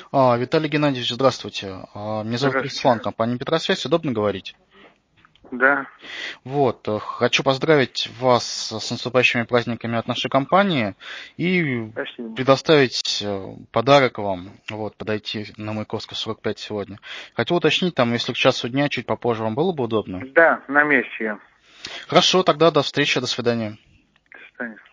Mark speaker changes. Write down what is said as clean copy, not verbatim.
Speaker 1: Виталий Геннадьевич, здравствуйте. Меня зовут Руслан,
Speaker 2: Здравствуйте.
Speaker 1: компания Петросвязь. Удобно говорить?
Speaker 2: Да,
Speaker 1: Хочу поздравить вас с наступающими праздниками от нашей компании и
Speaker 2: спасибо.
Speaker 1: предоставить подарок вам, подойти на Маяковского 45 сегодня. Хотел уточнить, если к часу дня, чуть попозже вам было бы удобно?
Speaker 2: Да, на месте я.
Speaker 1: Хорошо, тогда до встречи, до свидания.
Speaker 2: До свидания.